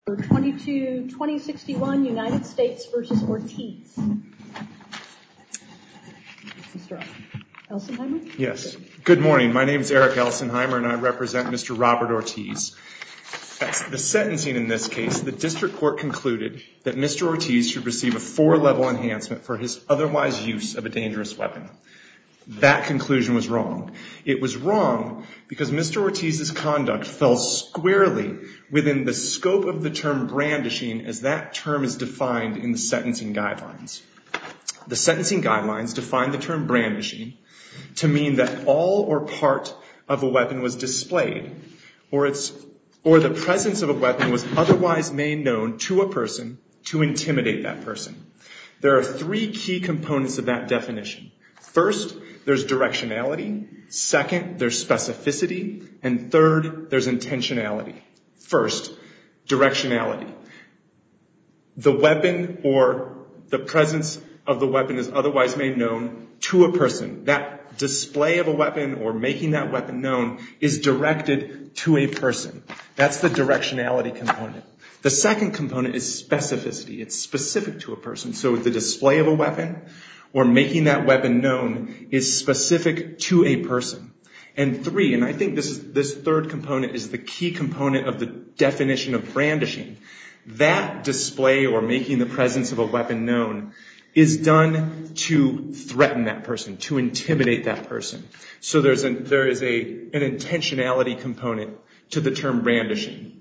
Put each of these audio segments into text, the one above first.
2061 United States versus Ortiz. Mr. Elsenheimer? Yes. Good morning. My name is Eric Elsenheimer, and I represent Mr. Robert Ortiz. At the sentencing in this case, the district court concluded that Mr. Ortiz should receive a 4-level enhancement for his otherwise use of a dangerous weapon. That conclusion was wrong. It was wrong because Mr. Ortiz's conduct fell squarely within the scope of the term brandishing as that term is defined in the sentencing guidelines. The sentencing guidelines define the term brandishing to mean that all or part of a weapon was displayed or the presence of a weapon was otherwise made known to a person to intimidate that person. There are 3 key components of that definition. First, there's directionality. Second, there's specificity. And third, there's intentionality. First, directionality. The weapon or the presence of the weapon is otherwise made known to a person. That display of a weapon or making that weapon known is directed to a person. That's the directionality component. The second component is specificity. It's specific to a person. So the display of a weapon or making that weapon known is specific to a person. And 3, and I think this third component is the key component of the definition of brandishing. That display or making the presence of a weapon known is done to threaten that person, to intimidate that person. So there is an intentionality component to the term brandishing.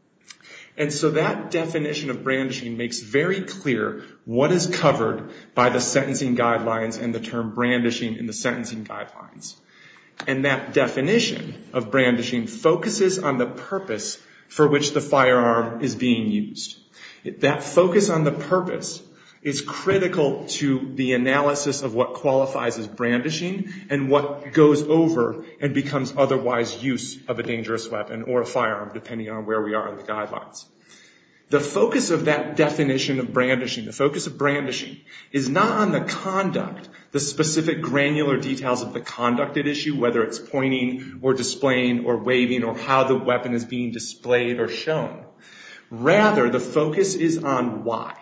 And so that definition of brandishing makes very clear what is covered by the sentencing guidelines and the term brandishing in the sentencing guidelines. And that definition of brandishing focuses on the purpose for which the firearm is being used. That focus on the purpose is critical to the analysis of what qualifies as brandishing and what goes over and becomes otherwise use of a dangerous weapon or a firearm, depending on where we are in the guidelines. The focus of that definition of brandishing, the focus of brandishing, is not on the conduct, the specific granular details of the conduct at issue, whether it's pointing or displaying or waving or how the weapon is being displayed or shown. Rather, the focus is on why.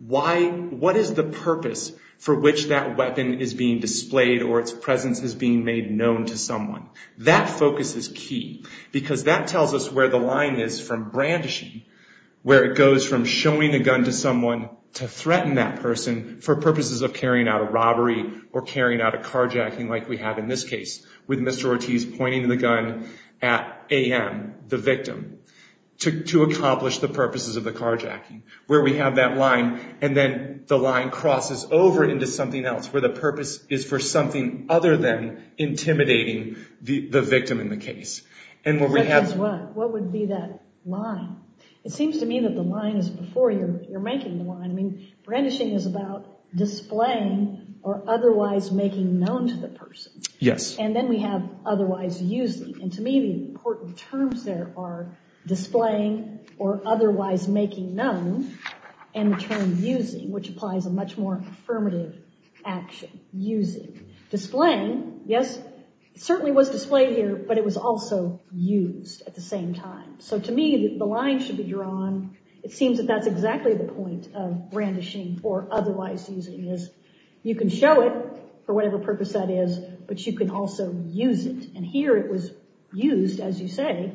What is the purpose for which that weapon is being displayed or its presence is being made known to someone? That focus is key because that tells us where the line is from brandishing, where it goes from showing a gun to someone to threaten that person for purposes of carrying out a robbery or carrying out a carjacking like we have in this case with Mr. Ortiz pointing the gun at AM, the victim, to accomplish the purposes of the carjacking, where we have that line and then the line crosses over into something else where the purpose is for something other than intimidating the victim in the case. And where we have what would be that line? It seems to me that the line is before you're making the line. I mean, brandishing is about displaying or otherwise making known to the person. Yes. And then we have otherwise using. And to me, the important terms there are displaying or otherwise making known, and the term using, which applies a much more affirmative action, using. Displaying, yes, it certainly was displayed here, but it was also used at the same time. So to me, the line should be drawn. It seems that that's exactly the point of brandishing or otherwise using, is you can show it for whatever purpose that is, but you can also use it. And here it was used, as you say,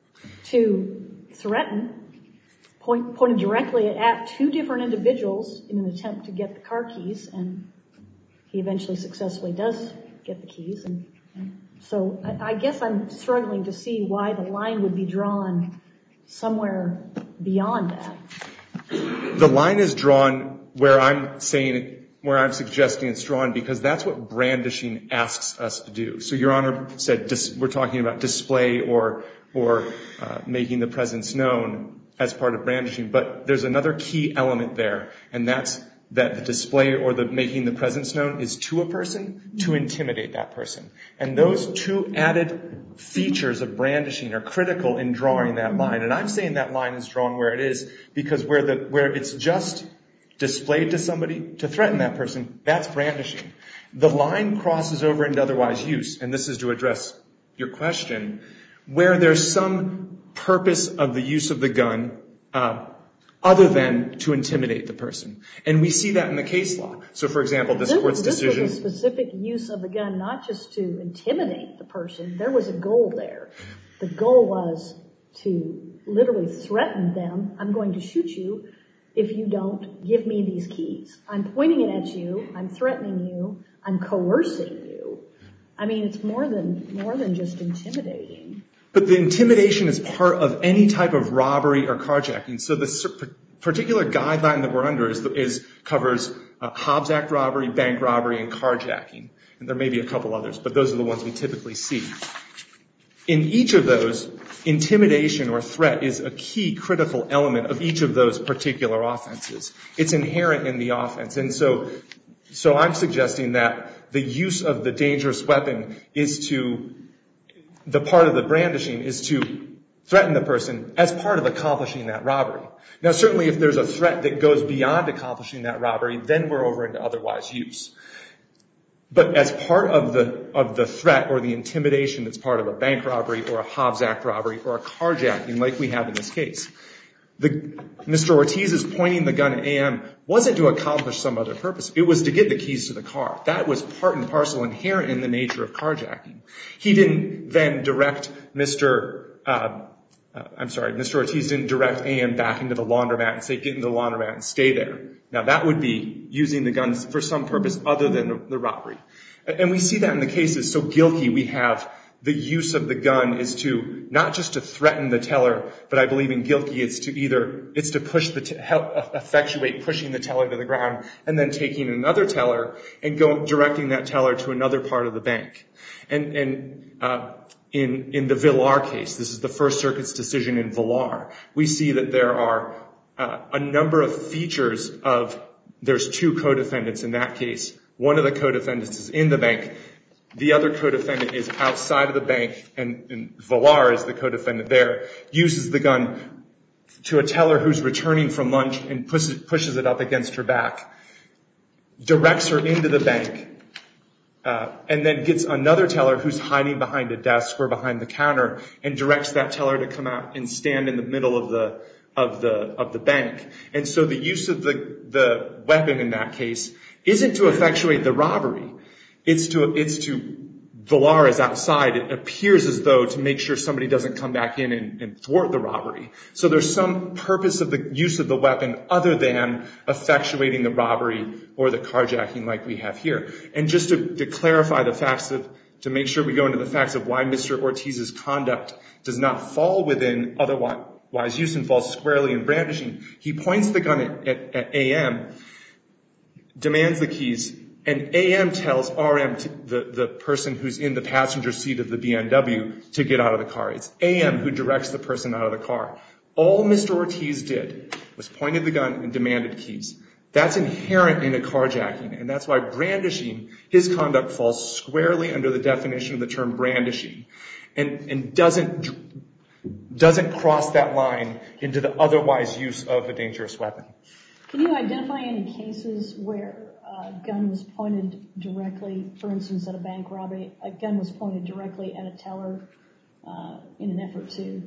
to threaten, pointed directly at 2 different individuals in an attempt to get the car keys, and he eventually successfully does get the keys. And so I guess I'm struggling to see why the line would be drawn somewhere beyond that. The line is drawn where I'm suggesting it's drawn because that's what brandishing asks us to do. So Your Honor said we're talking about display or making the presence known as part of brandishing. But there's another key element there, and that's that the display or the making the presence known is to a person to intimidate that person. And those 2 added features of brandishing are critical in drawing that line. And I'm saying that line is drawn where it is because where it's just displayed to somebody to threaten that person, that's brandishing. The line crosses over into otherwise use, and this is to address your question, where there's some purpose of the use of the gun other than to intimidate the person. And we see that in the case law. So, for example, this court's decision... This was a specific use of the gun, not just to intimidate the person. There was a goal there. The goal was to literally threaten them. I'm going to shoot you if you don't give me these keys. I'm pointing it at you. I'm threatening you. I'm coercing you. I mean, it's more than just intimidating. But the intimidation is part of any type of robbery or carjacking. So the particular guideline that we're under covers Hobbs Act robbery, bank robbery, and carjacking. And there may be a couple others, but those are the ones we typically see. In each of those, intimidation or threat is a key critical element of each of those particular offenses. It's inherent in the offense. And so I'm suggesting that the use of the dangerous weapon the part of the brandishing is to threaten the person as part of accomplishing that robbery. Now, certainly if there's a threat that goes beyond accomplishing that robbery, then we're over into otherwise use. But as part of the threat or the intimidation that's part of a bank robbery or a Hobbs Act robbery or a carjacking like we have in this case, Mr. Ortiz's pointing the gun at AM wasn't to accomplish some other purpose. It was to get the keys to the car. That was part and parcel inherent in the nature of carjacking. He didn't then direct Mr. Ortiz didn't direct AM back into the laundromat and say, get into the laundromat and stay there. Now, that would be using the guns for some purpose other than the robbery. And we see that in the cases. So guilty, we have the use of the gun is to not just to threaten the teller, but I believe in guilty it's to push effectuate pushing the teller to the ground and then taking another teller and directing that teller to another part of the bank. And in the Villar case, this is the First Circuit's decision in Villar, we see that there are a number of features there's two co-defendants in that case. One of the co-defendants is in the bank. The other co-defendant is outside of the bank, and Villar is the co-defendant there, uses the gun to a teller who's returning from lunch and pushes it up against her back, directs her into the bank, and then gets another teller who's hiding behind a desk or behind the counter and directs that teller to come out and stand in the middle of the bank. And so the use of the weapon in that case isn't to effectuate the robbery. It's to Villar is outside. It appears as though to make sure somebody doesn't come back in and thwart the robbery. So there's some purpose of the use of the weapon other than effectuating the robbery or the carjacking like we have here. And just to clarify the facts to make sure we go into the facts of why Mr. Ortiz's conduct does not fall within otherwise use and falls squarely in brandishing. He points the gun at AM, demands the keys, and AM tells RM, the person who's in the passenger seat of the BMW, to get out of the car. It's AM who directs the person out of the car. All Mr. Ortiz did was pointed the gun and demanded keys. That's inherent in a carjacking, and that's why brandishing, his conduct falls squarely under the definition of the term brandishing, and doesn't cross that line into the otherwise use of a dangerous weapon. Can you identify any cases where a gun was pointed directly, for instance, at a bank robbery, a gun was pointed directly at a teller in an effort to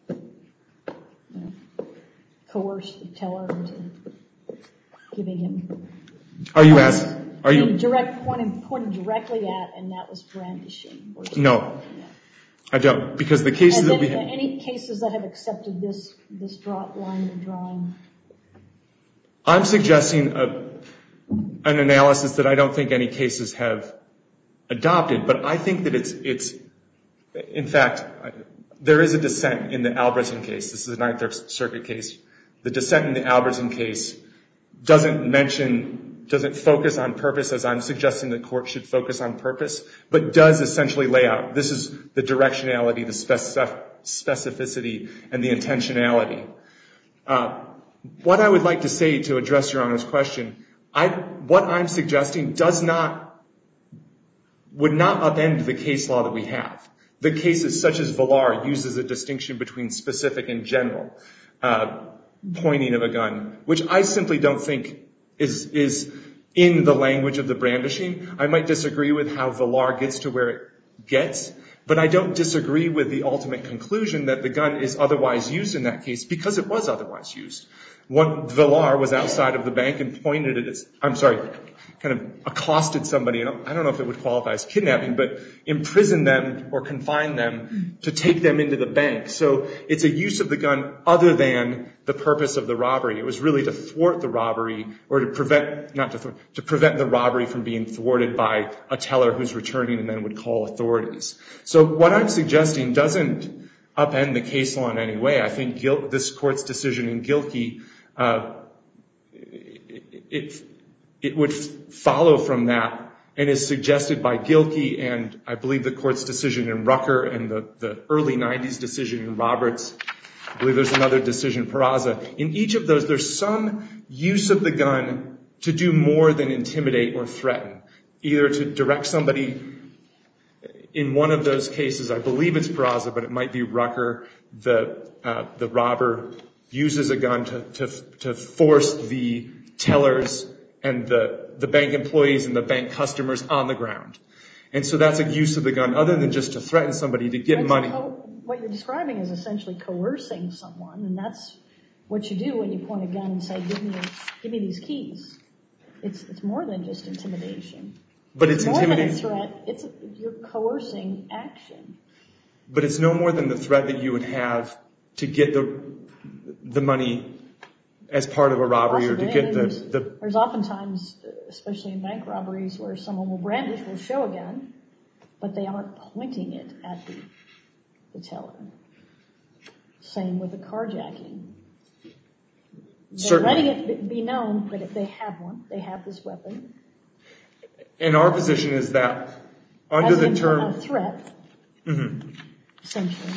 coerce the teller into giving him... pointed directly at, and that was brandishing? No, I don't, because the cases that we have... Any cases that have accepted this line of drawing? I'm suggesting an analysis that I don't think any cases have adopted, but I think that it's in fact, there is a dissent in the Albertson case. This is a Ninth Circuit case. The dissent in the Albertson case doesn't focus on purpose as I'm suggesting the court should focus on purpose, but does essentially lay out, this is the directionality, the specificity, and the intentionality. What I would like to say to address Your Honor's question, what I'm suggesting would not upend the case law that we have. The cases such as Villar uses a distinction between specific and general pointing of a gun, which I simply don't think is in the language of the brandishing. I might disagree with how Villar gets to where it gets, But I don't disagree with the ultimate conclusion that the gun is otherwise used in that case because it was otherwise used. Villar was outside of the bank and pointed at kind of accosted somebody, and I don't know if it would qualify as kidnapping, but imprisoned them or confined them to take them into the bank. So it's a use of the gun other than the purpose of the robbery. It was really to thwart the robbery, or to prevent the robbery from being thwarted by a teller who's returning and then would call authorities. So what I'm suggesting doesn't upend the case law in any way. I think this court's decision in Gilkey, it would follow from that and is suggested by Gilkey and I believe the court's decision in Rucker and the early 90s decision in Roberts. I believe there's another decision, Peraza. In each of those, there's some use of the gun to do more than intimidate or threaten, either to direct somebody. In one of those cases, I believe it's Peraza, but it might be Rucker, the robber uses a gun to force the tellers and the bank employees and the bank customers on the ground. And so that's a use of the gun other than just to threaten somebody to get money. What you're describing is essentially coercing someone, and that's what you do when you point a gun and say, give me these keys. It's more than just intimidation. But it's intimidating. More than a threat. You're coercing action. But it's no more than the threat that you would have to get the money as part of a robbery. Possibly. Or to get There's oftentimes, especially in bank robberies, where someone will show a gun, but they aren't pointing it at the teller. Same with a carjacking. They're letting it be known that if they have one, they have this weapon. And our position is that under the term... a threat, essentially.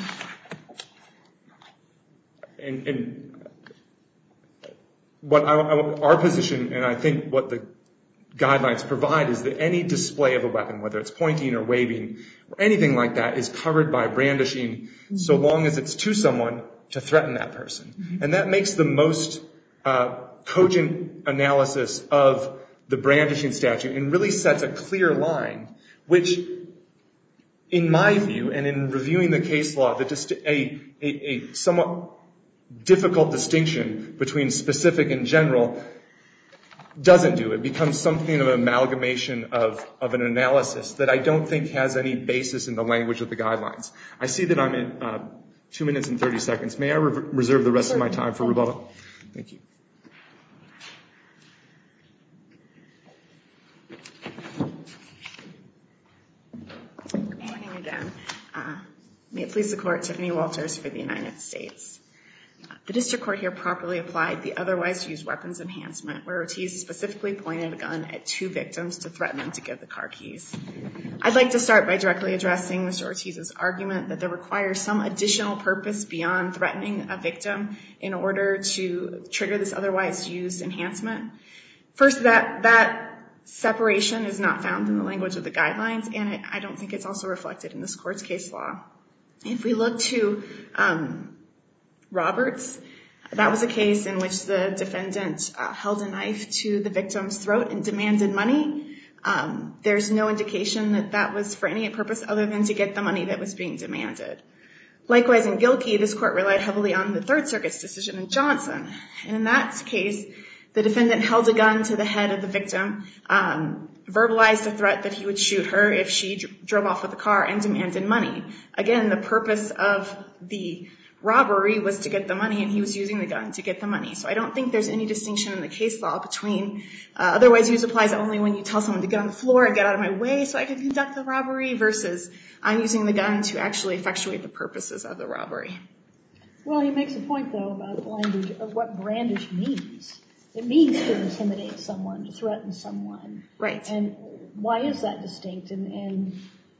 And what our position, and I think what the guidelines provide, is that any display of a weapon, whether it's pointing or waving or anything like that, is covered by brandishing so long as it's to someone to threaten that person. And that makes the most cogent analysis of the brandishing statute and really sets a clear line, which, in my view, and in reviewing the case law, a somewhat difficult distinction between specific and general doesn't do. It becomes something of an amalgamation of an analysis that I don't think has any basis in the language of the guidelines. I see that I'm at 2 minutes and 30 seconds. May I reserve the rest of my time for rebuttal? Thank you. Good morning again. May it please the Court, Tiffany Walters for the United States. The district court here properly applied the otherwise used weapons enhancement, where Ortiz specifically pointed a gun at 2 victims to threaten them to give the car keys. I'd like to start by directly addressing Mr. Ortiz's argument that there requires some additional purpose beyond threatening a victim in order to trigger this otherwise used enhancement. First, that separation is not found in the language of the guidelines, and I don't think it's also reflected in this court's case law. If we look to Roberts, that was a case in which the defendant held a knife to the victim's throat and demanded money. There's no indication that that was for any purpose other than to get the money that was being demanded. Likewise, in Gilkey, this court relied heavily on the Third Circuit's decision in Johnson. And in that case, the defendant held a gun to the head of the victim, verbalized a threat that he would shoot her if she drove off with the car, and demanded money. Again, the purpose of the robbery was to get the money, and he was using the gun to get the money. So I don't think there's any distinction in the case law between otherwise used applies only when you tell someone to get on the floor and get out of my way so I can conduct the robbery, versus I'm using the gun to actually effectuate the purposes of the robbery. Well, he makes a point, though, about the language of what brandish means. It means to intimidate someone, to threaten someone. Right. And why is that distinct? And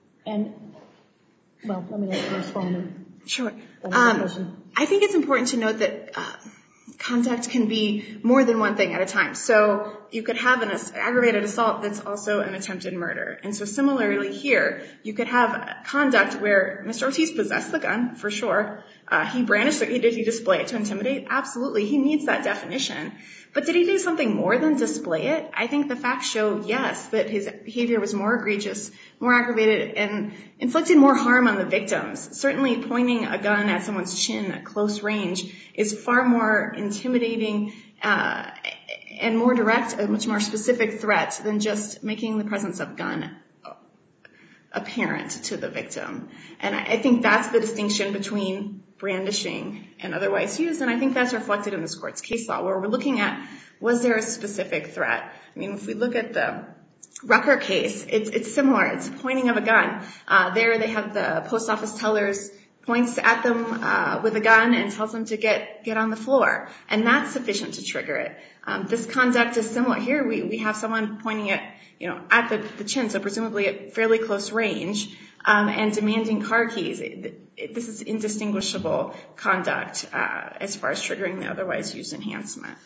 well, let me let you respond. Sure. I think it's important to note that conduct can be more than one thing at a time. So you could have an aggravated assault that's also an attempted murder. And so similarly here, you could have conduct where Mr. Ortiz possessed the gun, for sure. He brandished it. Did he display it to intimidate? Absolutely. He meets that definition. But did he do something more than display it? I think the facts show, yes, that his behavior was more egregious, more aggravated, and inflicted more harm on the victims. Certainly pointing a gun at someone's chin at close range is far more intimidating and more direct, a much more specific threat than just making the presence of a gun apparent to the victim. And I think that's the distinction between brandishing and otherwise used, and I think that's reflected in this court's case law, where we're looking at, was there a specific threat? I mean, if we look at the Rucker case, it's similar. It's pointing of a gun. There they have the post office tellers points at them with a gun and tells them to get on the floor, and that's sufficient to trigger it. This conduct is similar. Here we have someone pointing at the chin, so presumably at fairly close range, and demanding car keys. This is indistinguishable conduct as far as triggering the otherwise used enhancement.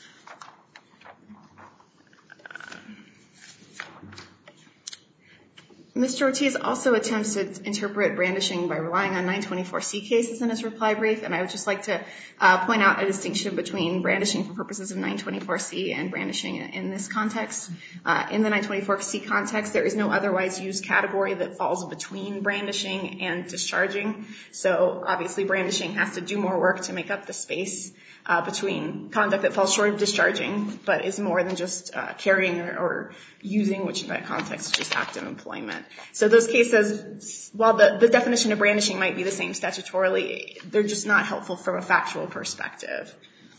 Mr. Ortiz also attempts to interpret brandishing by relying on 924C cases in his reply brief, and I would just like to point out a distinction between brandishing for purposes of 924C and brandishing in this context. In the 924C context, there is no otherwise used category that falls between brandishing and discharging, so obviously brandishing has to do more work to make up the space between conduct that falls short of discharging, but is more than just carrying or using, which in that context is just active employment. So those cases, while the definition of brandishing might be the same statutorily, they're just not helpful from a factual perspective.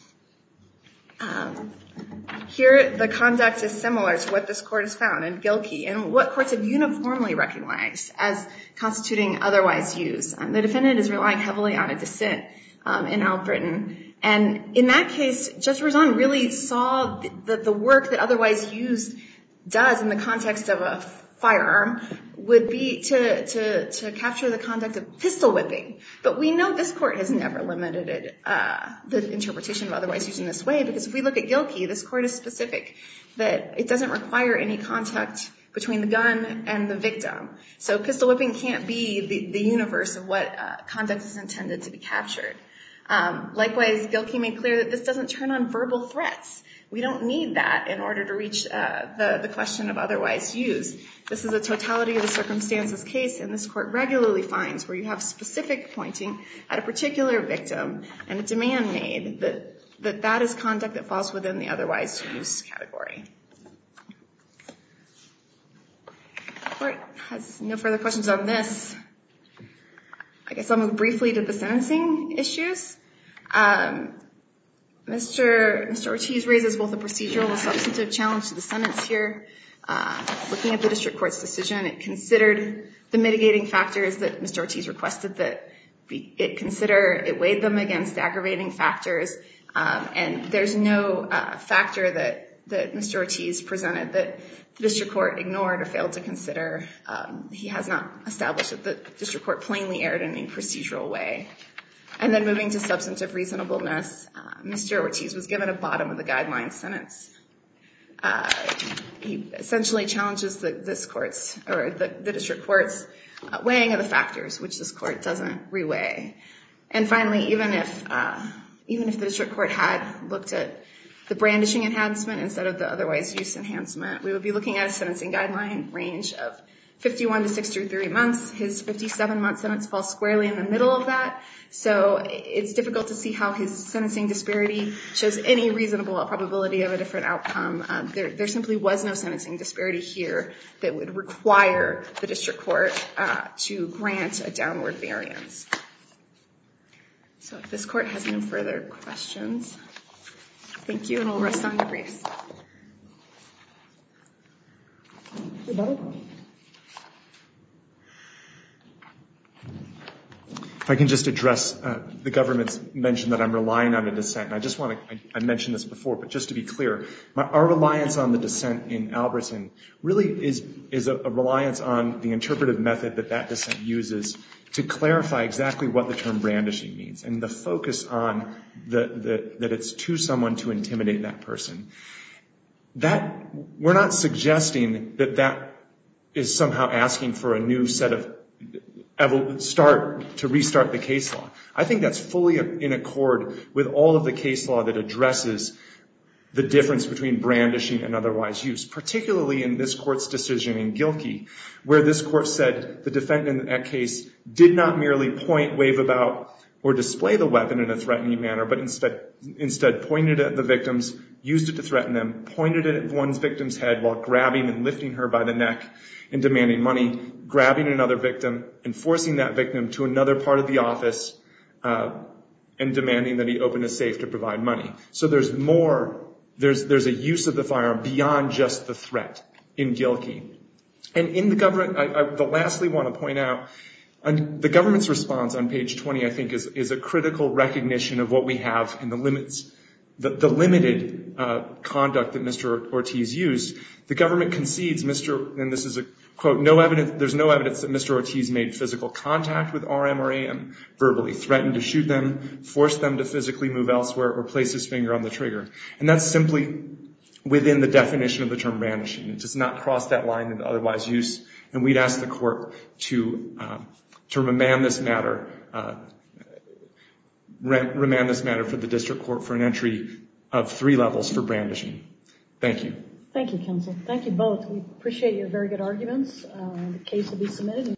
Here, the conduct is similar to what this court has found in Gilkey and what courts have uniformly recognized as constituting otherwise used. The defendant is relying heavily on a dissent in Albritton. And in that case, Judge Berzon really saw the work that otherwise used does in the context of a firearm would be to capture the conduct of pistol whipping. But we know this court has never limited the interpretation of otherwise used in this way, because if we look at Gilkey, this court is specific that it doesn't require any contact between the gun and the victim. So pistol whipping can't be the universe of what conduct is intended to be captured. Likewise, Gilkey made clear that this doesn't turn on verbal threats. We don't need that in order to reach the question of otherwise used. This is a totality of the circumstances case, and this court regularly finds where you have specific pointing at a particular victim and a demand made that is conduct that falls within the otherwise used category. The court has no further questions on this. I guess I'll move briefly to the sentencing issues. Mr. Ortiz raises both a procedural and substantive challenge to the sentence here. Looking at the district court's decision, it considered the mitigating factors that Mr. Ortiz requested that it consider. It weighed them against aggravating factors, and there's no factor that Mr. Ortiz presented that the district court ignored or failed to consider. He has not established that the district court plainly erred in a procedural way. And then moving to substantive reasonableness, Mr. Ortiz was given a bottom of the guideline sentence. He essentially challenges the district court's weighing of the factors, which this court doesn't reweigh. And finally, even if the district court had looked at the brandishing enhancement instead of the otherwise use enhancement, we would be looking at a sentencing guideline range of 51 to 63 months. His 57-month sentence falls squarely in the middle of that. So it's difficult to see how his sentencing disparity shows any reasonable probability of a different outcome. There simply was no sentencing disparity here that would require the district court to grant a downward variance. So if this court has no further questions, thank you, and we'll rest on your briefs. If I can just address the government's mention that I'm relying on a dissent. And I mentioned this before, but just to be clear, our reliance on the dissent in Alberton really is a reliance on the interpretive method that dissent uses to clarify exactly what the term brandishing means, and the focus on that it's to someone to intimidate that person. we're not suggesting that is somehow asking for a new set of to restart the case law. I think that's fully in accord with all of the case law that addresses the difference between brandishing and otherwise use, particularly in this court's decision in Gilkey, where this court said the defendant in that case did not merely point, wave about, or display the weapon in a threatening manner, but instead pointed at the victims, used it to threaten them, pointed it at one victim's head while grabbing and lifting her by the neck and demanding money, grabbing another victim and forcing that victim to another part of the office and demanding that he open a safe to provide money. So there's more. There's a use of the firearm beyond just the threat in Gilkey. And in the government, I lastly want to point out, the government's response on page 20, I think, is a critical recognition of what we have in the limits, the limited conduct that Mr. Ortiz used. The government concedes, and this is a quote, there's no evidence that Mr. Ortiz made physical contact with RM or AM, verbally threatened to shoot them, forced them to physically move elsewhere, or place his finger on the trigger. And that's simply within the definition of the term brandishing. It does not cross that line into otherwise use. And we'd ask the court to remand this matter for the district court for an entry of 3 levels for brandishing. Thank you. Thank you, counsel. Thank you both. We appreciate your very good arguments. The case will be submitted.